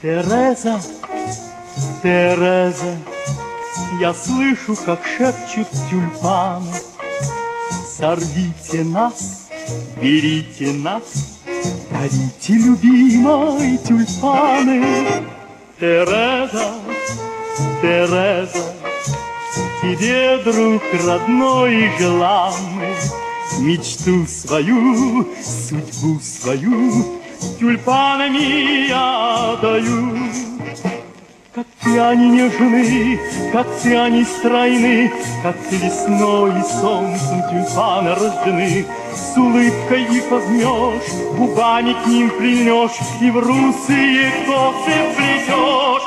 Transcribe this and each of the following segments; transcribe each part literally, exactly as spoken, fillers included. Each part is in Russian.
Тереза, Тереза, я слышу, как шепчут тюльпаны. Сорвите нас, берите нас, дарите, любимой, тюльпаны. Тереза, Тереза, тебе, друг родной и желанный, мечту свою, судьбу свою тюльпанами я даю. Как ты они нежны, как ты они стройны, как ты весной и солнцем тюльпаны рождены. С улыбкой их возьмешь, губами к ним прильнешь и в русые косы вплетешь.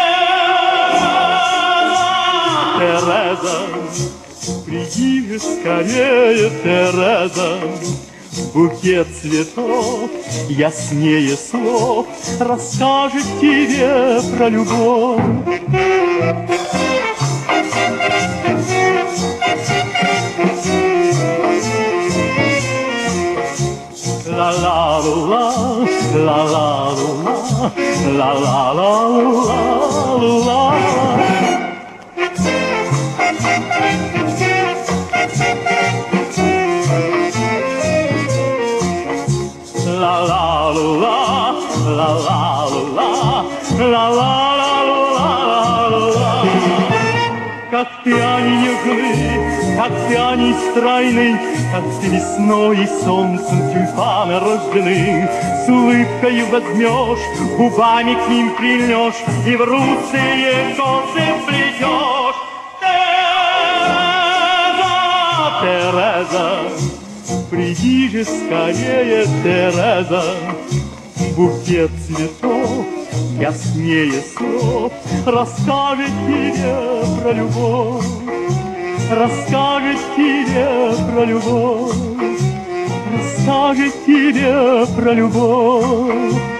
Тереза, приди же скорее, Тереза, букет цветов яснее слов расскажет тебе про любовь. Ла-ла-ла-ла, ла-ла-ла-ла, ла-ла-ла-ла-ла. Ла-ла-ла-ла, ла-ла-ла-ла, ла-ла-ла-ла-ла-ла. Как ты они нежны, как ты они стройны, как ты весной и солнцем тюльпаны рождены. С улыбкой возьмешь, губами к ним прильнешь и в русые косы вплетешь. Тереза, Тереза, приди же скорее, Тереза, букет цветов яснее слов расскажет тебе про любовь, расскажет тебе про любовь, расскажет тебе про любовь.